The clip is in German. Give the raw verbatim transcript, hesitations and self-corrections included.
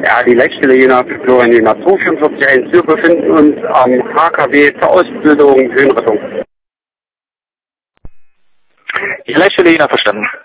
Ja, die Leitstelle Jena für Florian Jena zwei vier vier eins. Wir befinden uns am H K W zur Ausbildung Höhenrettung. Die Leitstelle Jena verstanden.